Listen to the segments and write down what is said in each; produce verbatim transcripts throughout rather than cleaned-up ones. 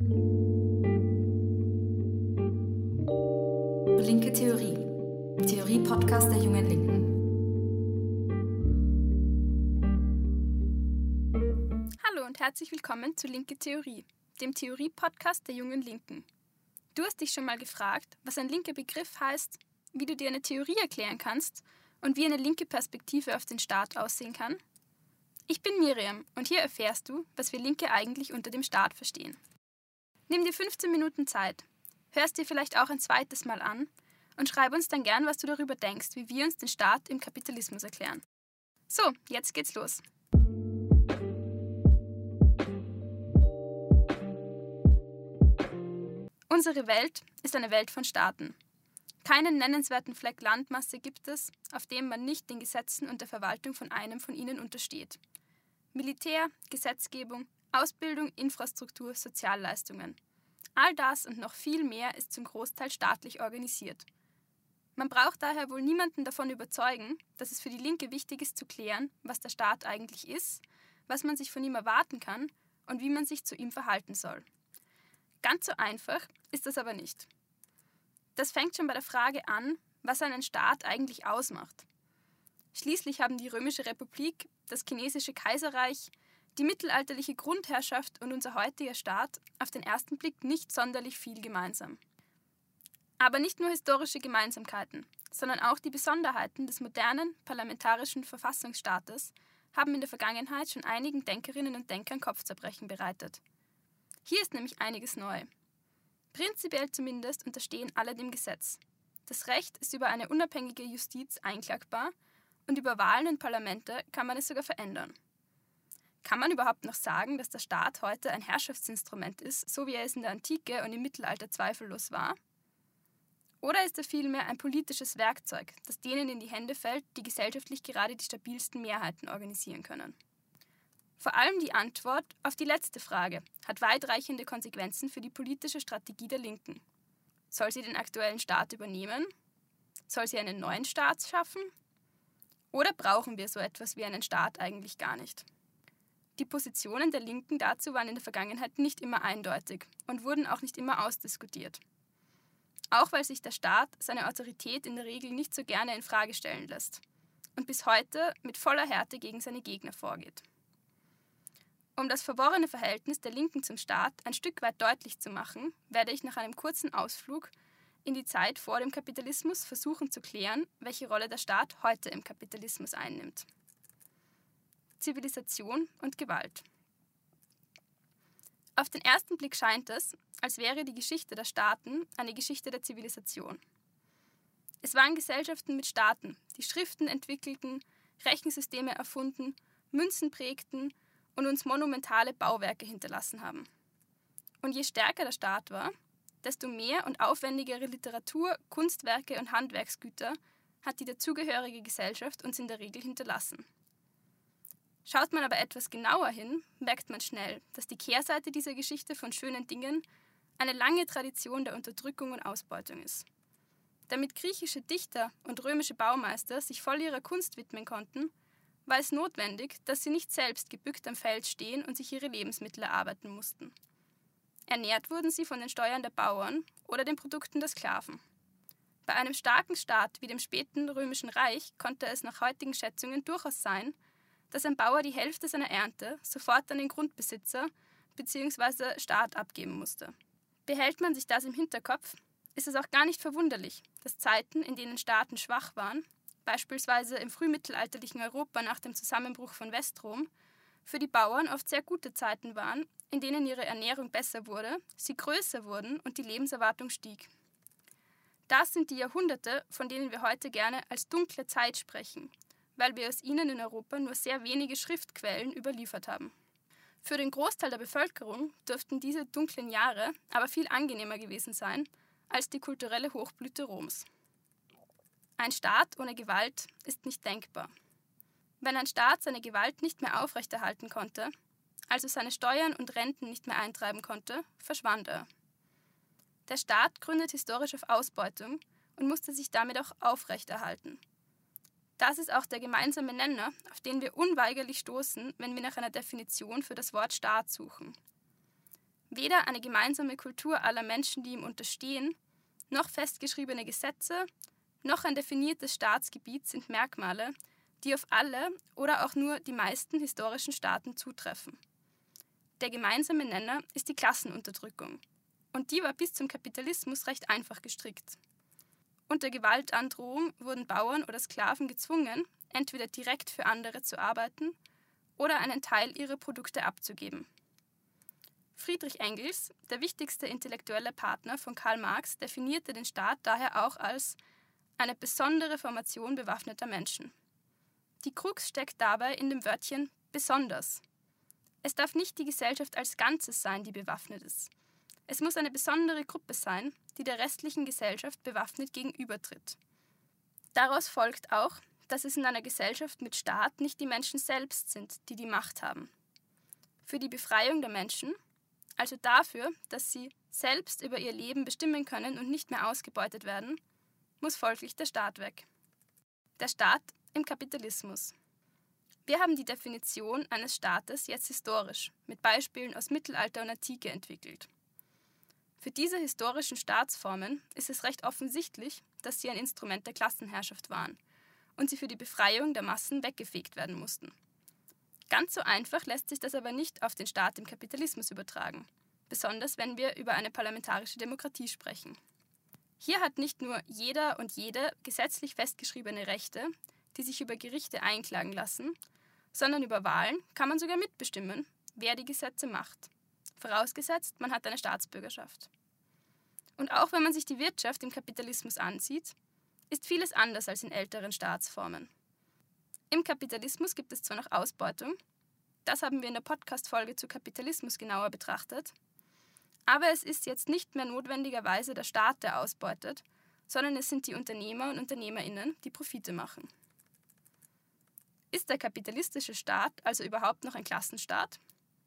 Linke Theorie. Theorie-Podcast der Jungen Linken. Hallo und herzlich willkommen zu Linke Theorie, dem Theorie-Podcast der Jungen Linken. Du hast dich schon mal gefragt, was ein linker Begriff heißt, wie du dir eine Theorie erklären kannst und wie eine linke Perspektive auf den Staat aussehen kann? Ich bin Miriam und hier erfährst du, was wir Linke eigentlich unter dem Staat verstehen. Nimm dir fünfzehn Minuten Zeit, hörst dir vielleicht auch ein zweites Mal an und schreib uns dann gern, was du darüber denkst, wie wir uns den Staat im Kapitalismus erklären. So, jetzt geht's los. Unsere Welt ist eine Welt von Staaten. Keinen nennenswerten Fleck Landmasse gibt es, auf dem man nicht den Gesetzen und der Verwaltung von einem von ihnen untersteht. Militär, Gesetzgebung, Ausbildung, Infrastruktur, Sozialleistungen. All das und noch viel mehr ist zum Großteil staatlich organisiert. Man braucht daher wohl niemanden davon überzeugen, dass es für die Linke wichtig ist zu klären, was der Staat eigentlich ist, was man sich von ihm erwarten kann und wie man sich zu ihm verhalten soll. Ganz so einfach ist das aber nicht. Das fängt schon bei der Frage an, was einen Staat eigentlich ausmacht. Schließlich haben die Römische Republik, das chinesische Kaiserreich, die mittelalterliche Grundherrschaft und unser heutiger Staat auf den ersten Blick nicht sonderlich viel gemeinsam. Aber nicht nur historische Gemeinsamkeiten, sondern auch die Besonderheiten des modernen parlamentarischen Verfassungsstaates haben in der Vergangenheit schon einigen Denkerinnen und Denkern Kopfzerbrechen bereitet. Hier ist nämlich einiges neu. Prinzipiell zumindest unterstehen alle dem Gesetz. Das Recht ist über eine unabhängige Justiz einklagbar und über Wahlen und Parlamente kann man es sogar verändern. Kann man überhaupt noch sagen, dass der Staat heute ein Herrschaftsinstrument ist, so wie er es in der Antike und im Mittelalter zweifellos war? Oder ist er vielmehr ein politisches Werkzeug, das denen in die Hände fällt, die gesellschaftlich gerade die stabilsten Mehrheiten organisieren können? Vor allem die Antwort auf die letzte Frage hat weitreichende Konsequenzen für die politische Strategie der Linken. Soll sie den aktuellen Staat übernehmen? Soll sie einen neuen Staat schaffen? Oder brauchen wir so etwas wie einen Staat eigentlich gar nicht? Die Positionen der Linken dazu waren in der Vergangenheit nicht immer eindeutig und wurden auch nicht immer ausdiskutiert. Auch weil sich der Staat seine Autorität in der Regel nicht so gerne in Frage stellen lässt und bis heute mit voller Härte gegen seine Gegner vorgeht. Um das verworrene Verhältnis der Linken zum Staat ein Stück weit deutlich zu machen, werde ich nach einem kurzen Ausflug in die Zeit vor dem Kapitalismus versuchen zu klären, welche Rolle der Staat heute im Kapitalismus einnimmt. Zivilisation und Gewalt. Auf den ersten Blick scheint es, als wäre die Geschichte der Staaten eine Geschichte der Zivilisation. Es waren Gesellschaften mit Staaten, die Schriften entwickelten, Rechensysteme erfunden, Münzen prägten und uns monumentale Bauwerke hinterlassen haben. Und je stärker der Staat war, desto mehr und aufwendigere Literatur, Kunstwerke und Handwerksgüter hat die dazugehörige Gesellschaft uns in der Regel hinterlassen. Schaut man aber etwas genauer hin, merkt man schnell, dass die Kehrseite dieser Geschichte von schönen Dingen eine lange Tradition der Unterdrückung und Ausbeutung ist. Damit griechische Dichter und römische Baumeister sich voll ihrer Kunst widmen konnten, war es notwendig, dass sie nicht selbst gebückt am Feld stehen und sich ihre Lebensmittel erarbeiten mussten. Ernährt wurden sie von den Steuern der Bauern oder den Produkten der Sklaven. Bei einem starken Staat wie dem späten Römischen Reich konnte es nach heutigen Schätzungen durchaus sein, dass ein Bauer die Hälfte seiner Ernte sofort an den Grundbesitzer bzw. Staat abgeben musste. Behält man sich das im Hinterkopf, ist es auch gar nicht verwunderlich, dass Zeiten, in denen Staaten schwach waren, beispielsweise im frühmittelalterlichen Europa nach dem Zusammenbruch von Westrom, für die Bauern oft sehr gute Zeiten waren, in denen ihre Ernährung besser wurde, sie größer wurden und die Lebenserwartung stieg. Das sind die Jahrhunderte, von denen wir heute gerne als dunkle Zeit sprechen, weil wir aus ihnen in Europa nur sehr wenige Schriftquellen überliefert haben. Für den Großteil der Bevölkerung dürften diese dunklen Jahre aber viel angenehmer gewesen sein als die kulturelle Hochblüte Roms. Ein Staat ohne Gewalt ist nicht denkbar. Wenn ein Staat seine Gewalt nicht mehr aufrechterhalten konnte, also seine Steuern und Renten nicht mehr eintreiben konnte, verschwand er. Der Staat gründet historisch auf Ausbeutung und musste sich damit auch aufrechterhalten. Das ist auch der gemeinsame Nenner, auf den wir unweigerlich stoßen, wenn wir nach einer Definition für das Wort Staat suchen. Weder eine gemeinsame Kultur aller Menschen, die ihm unterstehen, noch festgeschriebene Gesetze, noch ein definiertes Staatsgebiet sind Merkmale, die auf alle oder auch nur die meisten historischen Staaten zutreffen. Der gemeinsame Nenner ist die Klassenunterdrückung. Und die war bis zum Kapitalismus recht einfach gestrickt. Unter Gewaltandrohung wurden Bauern oder Sklaven gezwungen, entweder direkt für andere zu arbeiten oder einen Teil ihrer Produkte abzugeben. Friedrich Engels, der wichtigste intellektuelle Partner von Karl Marx, definierte den Staat daher auch als eine besondere Formation bewaffneter Menschen. Die Krux steckt dabei in dem Wörtchen besonders. Es darf nicht die Gesellschaft als Ganzes sein, die bewaffnet ist. Es muss eine besondere Gruppe sein, die der restlichen Gesellschaft bewaffnet gegenübertritt. Daraus folgt auch, dass es in einer Gesellschaft mit Staat nicht die Menschen selbst sind, die die Macht haben. Für die Befreiung der Menschen, also dafür, dass sie selbst über ihr Leben bestimmen können und nicht mehr ausgebeutet werden, muss folglich der Staat weg. Der Staat im Kapitalismus. Wir haben die Definition eines Staates jetzt historisch, mit Beispielen aus Mittelalter und Antike entwickelt. Für diese historischen Staatsformen ist es recht offensichtlich, dass sie ein Instrument der Klassenherrschaft waren und sie für die Befreiung der Massen weggefegt werden mussten. Ganz so einfach lässt sich das aber nicht auf den Staat im Kapitalismus übertragen, besonders wenn wir über eine parlamentarische Demokratie sprechen. Hier hat nicht nur jeder und jede gesetzlich festgeschriebene Rechte, die sich über Gerichte einklagen lassen, sondern über Wahlen kann man sogar mitbestimmen, wer die Gesetze macht. Vorausgesetzt, man hat eine Staatsbürgerschaft. Und auch wenn man sich die Wirtschaft im Kapitalismus ansieht, ist vieles anders als in älteren Staatsformen. Im Kapitalismus gibt es zwar noch Ausbeutung, das haben wir in der Podcast-Folge zu Kapitalismus genauer betrachtet, aber es ist jetzt nicht mehr notwendigerweise der Staat, der ausbeutet, sondern es sind die Unternehmer und UnternehmerInnen, die Profite machen. Ist der kapitalistische Staat also überhaupt noch ein Klassenstaat?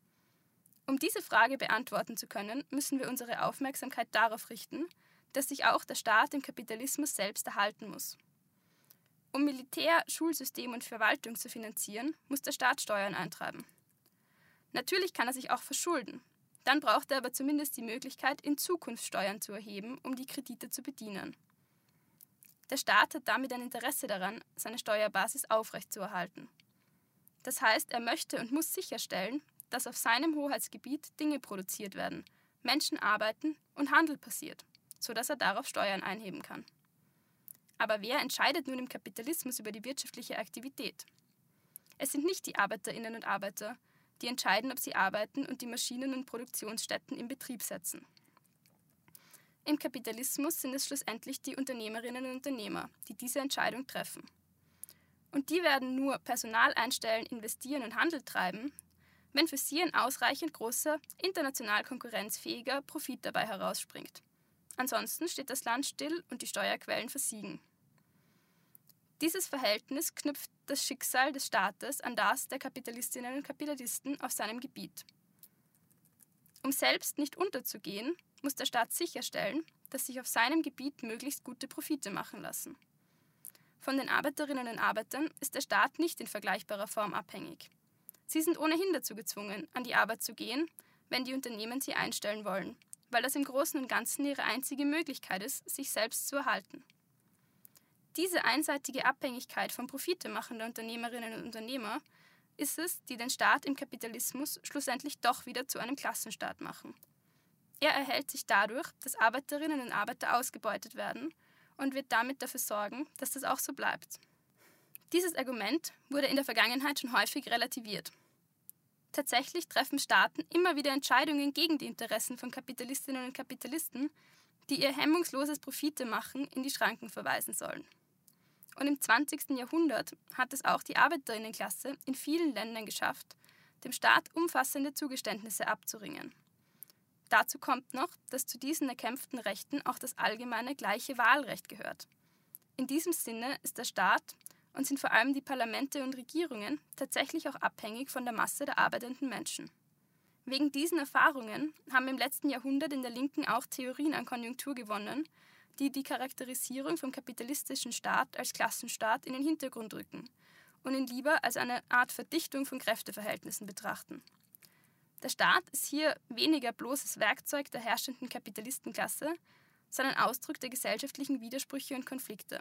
Um diese Frage beantworten zu können, müssen wir unsere Aufmerksamkeit darauf richten, dass sich auch der Staat im Kapitalismus selbst erhalten muss. Um Militär, Schulsystem und Verwaltung zu finanzieren, muss der Staat Steuern eintreiben. Natürlich kann er sich auch verschulden. Dann braucht er aber zumindest die Möglichkeit, in Zukunft Steuern zu erheben, um die Kredite zu bedienen. Der Staat hat damit ein Interesse daran, seine Steuerbasis aufrechtzuerhalten. Das heißt, er möchte und muss sicherstellen, dass auf seinem Hoheitsgebiet Dinge produziert werden, Menschen arbeiten und Handel passiert, sodass er darauf Steuern einheben kann. Aber wer entscheidet nun im Kapitalismus über die wirtschaftliche Aktivität? Es sind nicht die Arbeiterinnen und Arbeiter, die entscheiden, ob sie arbeiten und die Maschinen und Produktionsstätten in Betrieb setzen. Im Kapitalismus sind es schlussendlich die Unternehmerinnen und Unternehmer, die diese Entscheidung treffen. Und die werden nur Personal einstellen, investieren und Handel treiben, wenn für sie ein ausreichend großer, international konkurrenzfähiger Profit dabei herausspringt. Ansonsten steht das Land still und die Steuerquellen versiegen. Dieses Verhältnis knüpft das Schicksal des Staates an das der Kapitalistinnen und Kapitalisten auf seinem Gebiet. Um selbst nicht unterzugehen, muss der Staat sicherstellen, dass sich auf seinem Gebiet möglichst gute Profite machen lassen. Von den Arbeiterinnen und Arbeitern ist der Staat nicht in vergleichbarer Form abhängig. Sie sind ohnehin dazu gezwungen, an die Arbeit zu gehen, wenn die Unternehmen sie einstellen wollen, weil das im Großen und Ganzen ihre einzige Möglichkeit ist, sich selbst zu erhalten. Diese einseitige Abhängigkeit von profitemachenden Unternehmerinnen und Unternehmer ist es, die den Staat im Kapitalismus schlussendlich doch wieder zu einem Klassenstaat machen. Er erhält sich dadurch, dass Arbeiterinnen und Arbeiter ausgebeutet werden und wird damit dafür sorgen, dass das auch so bleibt. Dieses Argument wurde in der Vergangenheit schon häufig relativiert. Tatsächlich treffen Staaten immer wieder Entscheidungen gegen die Interessen von Kapitalistinnen und Kapitalisten, die ihr hemmungsloses Profitemachen in die Schranken verweisen sollen. Und im zwanzigsten Jahrhundert hat es auch die Arbeiterinnenklasse in vielen Ländern geschafft, dem Staat umfassende Zugeständnisse abzuringen. Dazu kommt noch, dass zu diesen erkämpften Rechten auch das allgemeine gleiche Wahlrecht gehört. In diesem Sinne ist der Staat und sind vor allem die Parlamente und Regierungen tatsächlich auch abhängig von der Masse der arbeitenden Menschen. Wegen diesen Erfahrungen haben im letzten Jahrhundert in der Linken auch Theorien an Konjunktur gewonnen, die die Charakterisierung vom kapitalistischen Staat als Klassenstaat in den Hintergrund rücken und ihn lieber als eine Art Verdichtung von Kräfteverhältnissen betrachten. Der Staat ist hier weniger bloßes Werkzeug der herrschenden Kapitalistenklasse, sondern Ausdruck der gesellschaftlichen Widersprüche und Konflikte.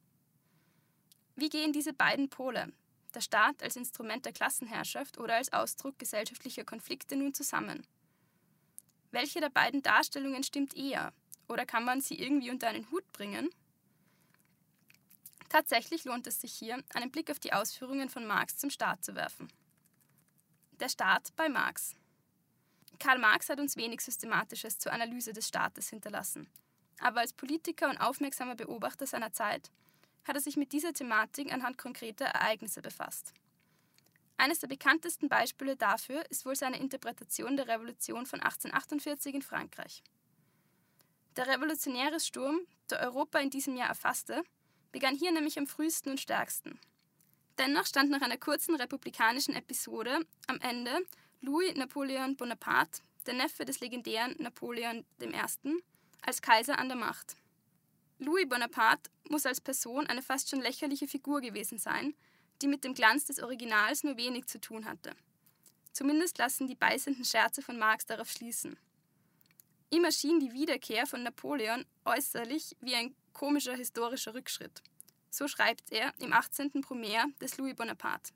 Wie gehen diese beiden Pole, der Staat als Instrument der Klassenherrschaft oder als Ausdruck gesellschaftlicher Konflikte, nun zusammen? Welche der beiden Darstellungen stimmt eher? Oder kann man sie irgendwie unter einen Hut bringen? Tatsächlich lohnt es sich hier, einen Blick auf die Ausführungen von Marx zum Staat zu werfen. Der Staat bei Marx. Karl Marx hat uns wenig Systematisches zur Analyse des Staates hinterlassen. Aber als Politiker und aufmerksamer Beobachter seiner Zeit hat er sich mit dieser Thematik anhand konkreter Ereignisse befasst. Eines der bekanntesten Beispiele dafür ist wohl seine Interpretation der Revolution von achtzehnhundertachtundvierzig in Frankreich. Der revolutionäre Sturm, der Europa in diesem Jahr erfasste, begann hier nämlich am frühesten und stärksten. Dennoch stand nach einer kurzen republikanischen Episode am Ende Louis Napoleon Bonaparte, der Neffe des legendären Napoleon der Erste., als Kaiser an der Macht. Louis Bonaparte muss als Person eine fast schon lächerliche Figur gewesen sein, die mit dem Glanz des Originals nur wenig zu tun hatte. Zumindest lassen die beißenden Scherze von Marx darauf schließen. Ihm erschien die Wiederkehr von Napoleon äußerlich wie ein komischer historischer Rückschritt. So schreibt er im achtzehnten Brumaire des Louis Bonaparte.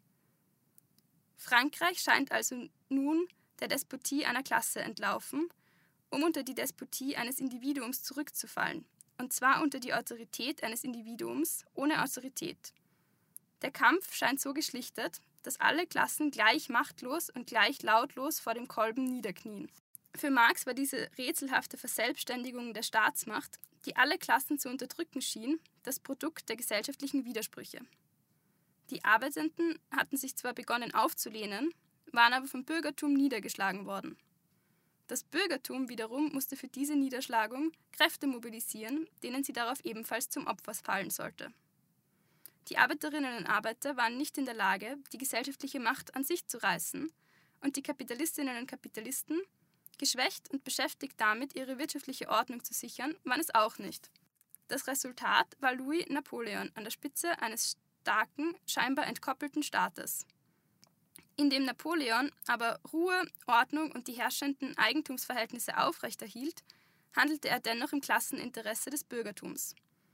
Frankreich scheint also nun der Despotie einer Klasse entlaufen, um unter die Despotie eines Individuums zurückzufallen, und zwar unter die Autorität eines Individuums ohne Autorität. Der Kampf scheint so geschlichtet, dass alle Klassen gleich machtlos und gleich lautlos vor dem Kolben niederknien. Für Marx war diese rätselhafte Verselbstständigung der Staatsmacht, die alle Klassen zu unterdrücken schien, das Produkt der gesellschaftlichen Widersprüche. Die Arbeitenden hatten sich zwar begonnen aufzulehnen, waren aber vom Bürgertum niedergeschlagen worden. Das Bürgertum wiederum musste für diese Niederschlagung Kräfte mobilisieren, denen sie darauf ebenfalls zum Opfer fallen sollte. Die Arbeiterinnen und Arbeiter waren nicht in der Lage, die gesellschaftliche Macht an sich zu reißen, und die Kapitalistinnen und Kapitalisten, geschwächt und beschäftigt damit, ihre wirtschaftliche Ordnung zu sichern, waren es auch nicht. Das Resultat war Louis Napoleon an der Spitze eines starken, scheinbar entkoppelten Staates. Indem Napoleon aber Ruhe, Ordnung und die herrschenden Eigentumsverhältnisse aufrechterhielt, handelte er dennoch im Klasseninteresse des Bürgertums.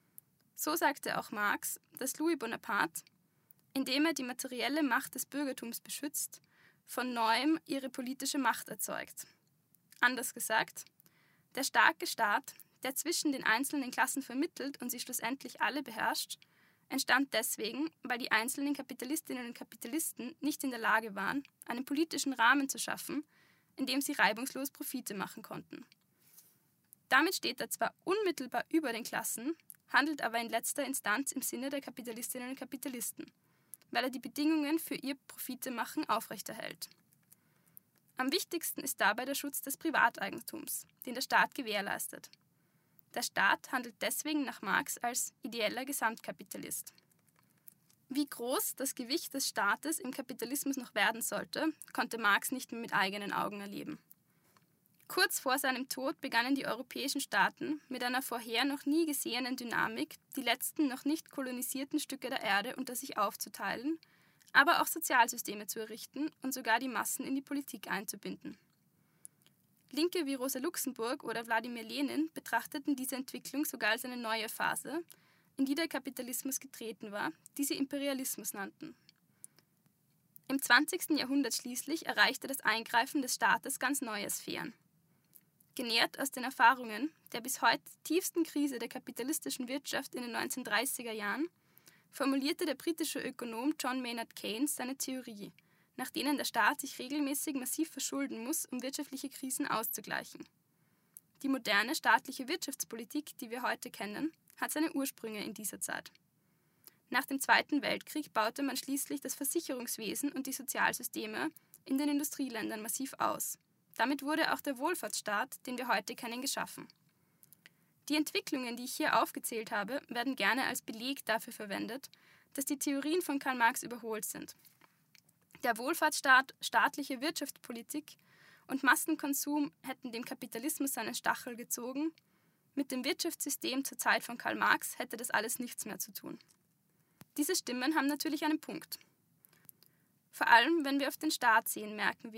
So sagte auch Marx, dass Louis Bonaparte, indem er die materielle Macht des Bürgertums beschützt, von neuem ihre politische Macht erzeugt. Anders gesagt, der starke Staat, der zwischen den einzelnen Klassen vermittelt und sie schlussendlich alle beherrscht, entstand deswegen, weil die einzelnen Kapitalistinnen und Kapitalisten nicht in der Lage waren, einen politischen Rahmen zu schaffen, in dem sie reibungslos Profite machen konnten. Damit steht er zwar unmittelbar über den Klassen, handelt aber in letzter Instanz im Sinne der Kapitalistinnen und Kapitalisten, weil er die Bedingungen für ihr Profitemachen aufrechterhält. Am wichtigsten ist dabei der Schutz des Privateigentums, den der Staat gewährleistet. Der Staat handelt deswegen nach Marx als ideeller Gesamtkapitalist. Wie groß das Gewicht des Staates im Kapitalismus noch werden sollte, konnte Marx nicht mehr mit eigenen Augen erleben. Kurz vor seinem Tod begannen die europäischen Staaten mit einer vorher noch nie gesehenen Dynamik, die letzten noch nicht kolonisierten Stücke der Erde unter sich aufzuteilen, aber auch Sozialsysteme zu errichten und sogar die Massen in die Politik einzubinden. Linke wie Rosa Luxemburg oder Wladimir Lenin betrachteten diese Entwicklung sogar als eine neue Phase, in die der Kapitalismus getreten war, die sie Imperialismus nannten. Im zwanzigsten Jahrhundert schließlich erreichte das Eingreifen des Staates ganz neue Sphären. Genährt aus den Erfahrungen der bis heute tiefsten Krise der kapitalistischen Wirtschaft in den neunzehnhundertdreißiger Jahren formulierte der britische Ökonom John Maynard Keynes seine Theorie, nach denen der Staat sich regelmäßig massiv verschulden muss, um wirtschaftliche Krisen auszugleichen. Die moderne staatliche Wirtschaftspolitik, die wir heute kennen, hat seine Ursprünge in dieser Zeit. Nach dem Zweiten Weltkrieg baute man schließlich das Versicherungswesen und die Sozialsysteme in den Industrieländern massiv aus. Damit wurde auch der Wohlfahrtsstaat, den wir heute kennen, geschaffen. Die Entwicklungen, die ich hier aufgezählt habe, werden gerne als Beleg dafür verwendet, dass die Theorien von Karl Marx überholt sind. Der Wohlfahrtsstaat, staatliche Wirtschaftspolitik und Massenkonsum hätten dem Kapitalismus seinen Stachel gezogen. Mit dem Wirtschaftssystem zur Zeit von Karl Marx hätte das alles nichts mehr zu tun. Diese Stimmen haben natürlich einen Punkt. Vor allem, wenn wir auf den Staat sehen, merken wir,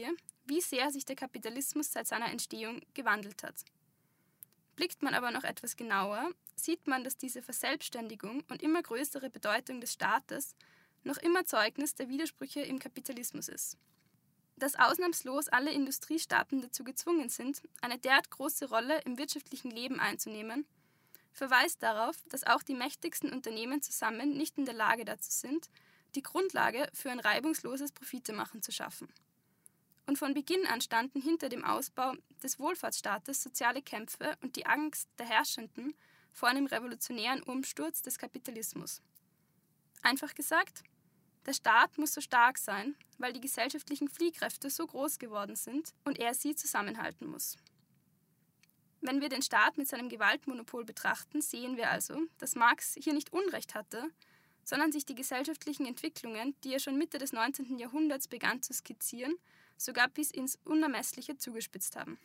wie sehr sich der Kapitalismus seit seiner Entstehung gewandelt hat. Blickt man aber noch etwas genauer, sieht man, dass diese Verselbstständigung und immer größere Bedeutung des Staates noch immer Zeugnis der Widersprüche im Kapitalismus ist. Dass ausnahmslos alle Industriestaaten dazu gezwungen sind, eine derart große Rolle im wirtschaftlichen Leben einzunehmen, verweist darauf, dass auch die mächtigsten Unternehmen zusammen nicht in der Lage dazu sind, die Grundlage für ein reibungsloses Profitemachen zu schaffen. Und von Beginn an standen hinter dem Ausbau des Wohlfahrtsstaates soziale Kämpfe und die Angst der Herrschenden vor einem revolutionären Umsturz des Kapitalismus. Einfach gesagt, der Staat muss so stark sein, weil die gesellschaftlichen Fliehkräfte so groß geworden sind und er sie zusammenhalten muss. Wenn wir den Staat mit seinem Gewaltmonopol betrachten, sehen wir also, dass Marx hier nicht Unrecht hatte, sondern sich die gesellschaftlichen Entwicklungen, die er schon Mitte des neunzehnten Jahrhunderts begann zu skizzieren, sogar bis ins Unermessliche zugespitzt haben.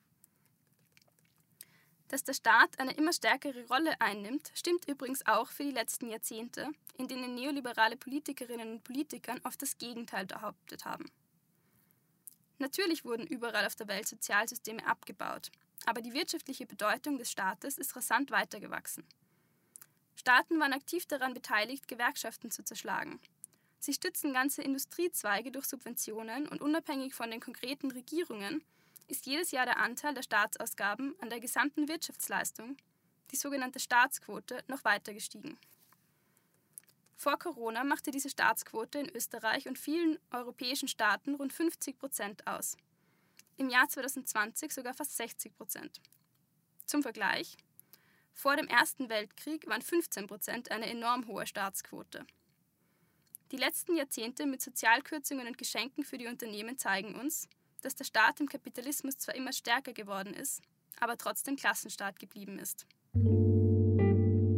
Dass der Staat eine immer stärkere Rolle einnimmt, stimmt übrigens auch für die letzten Jahrzehnte, in denen neoliberale Politikerinnen und Politiker oft das Gegenteil behauptet haben. Natürlich wurden überall auf der Welt Sozialsysteme abgebaut, aber die wirtschaftliche Bedeutung des Staates ist rasant weitergewachsen. Staaten waren aktiv daran beteiligt, Gewerkschaften zu zerschlagen. Sie stützen ganze Industriezweige durch Subventionen und unabhängig von den konkreten Regierungen ist jedes Jahr der Anteil der Staatsausgaben an der gesamten Wirtschaftsleistung, die sogenannte Staatsquote, noch weiter gestiegen. Vor Corona machte diese Staatsquote in Österreich und vielen europäischen Staaten rund fünfzig Prozent aus. Im Jahr zweitausendzwanzig sogar fast sechzig Prozent. Zum Vergleich: Vor dem Ersten Weltkrieg waren fünfzehn Prozent eine enorm hohe Staatsquote. Die letzten Jahrzehnte mit Sozialkürzungen und Geschenken für die Unternehmen zeigen uns, dass der Staat im Kapitalismus zwar immer stärker geworden ist, aber trotzdem Klassenstaat geblieben ist.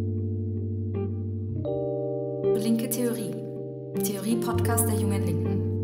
Linke Theorie. Theorie-Podcast der Jungen Linken.